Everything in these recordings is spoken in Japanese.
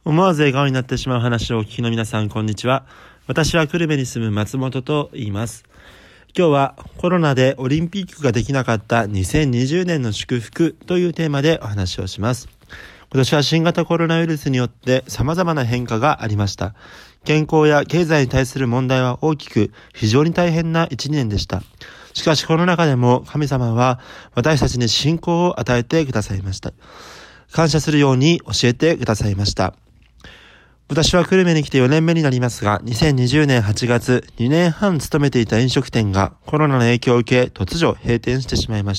思わず笑顔になってしまう話をお聞きの皆さん、こんにちは。私は久留米に住む松本と言います。今日はコロナでオリンピックができなかった2020年の祝福というテーマでお話をします。今年は新型コロナウイルスによって様々な変化がありました。健康や経済に対する問題は大きく、非常に大変な1年でした。しかしこの中でも神様は私たちに信仰を与えてくださいました。感謝するように教えてくださいました。私は久留米に来て4年目になりますが、2020年8月、2年半勤めていた飲食店がコロナの影響を受け、突如閉店してしまいました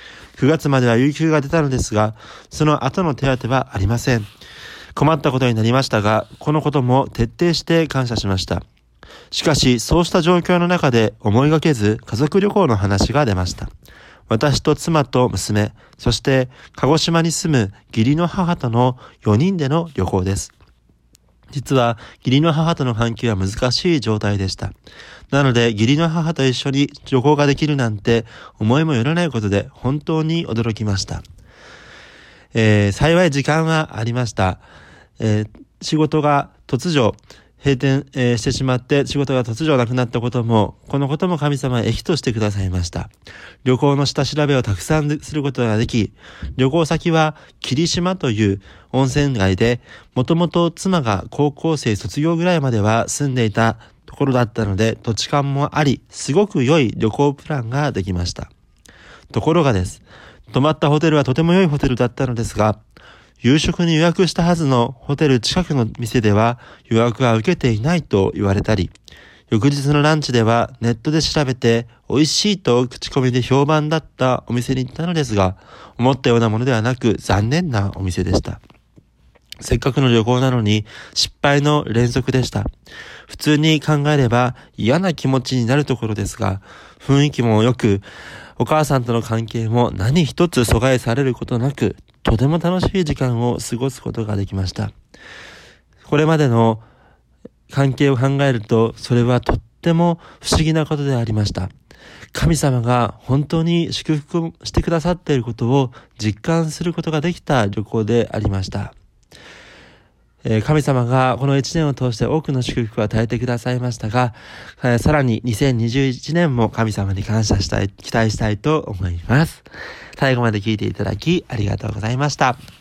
。9月までは有給が出たのですが、その後の手当はありません。困ったことになりましたが、このことも徹底して感謝しました。しかし、そうした状況の中で思いがけず家族旅行の話が出ました。私と妻と娘、そして鹿児島に住む義理の母との4人での旅行です。実は義理の母との関係は難しい状態でした。なので義理の母と一緒に旅行ができるなんて思いもよらないことで本当に驚きました。幸い時間はありました。仕事が突如閉店、してしまって仕事が突如なくなったことも、このことも神様は益としてくださいました。旅行の下調べをたくさんすることができ、旅行先は霧島という温泉街で、もともと妻が高校生卒業ぐらいまでは住んでいたところだったので、土地勘もあり、すごく良い旅行プランができました。ところがです、泊まったホテルはとても良いホテルだったのですが、夕食に予約したはずのホテル近くの店では予約は受けていないと言われたり、翌日のランチではネットで調べて美味しいと口コミで評判だったお店に行ったのですが、思ったようなものではなく残念なお店でした。せっかくの旅行なのに失敗の連続でした。普通に考えれば嫌な気持ちになるところですが、雰囲気も良く、お母さんとの関係も何一つ阻害されることなく、とても楽しい時間を過ごすことができました。これまでの関係を考えると、それはとっても不思議なことでありました。神様が本当に祝福してくださっていることを実感することができた旅行でありました。神様がこの1年を通して多くの祝福を与えてくださいましたが、さらに2021年も神様に感謝したい、期待したいと思います。最後まで聞いていただきありがとうございました。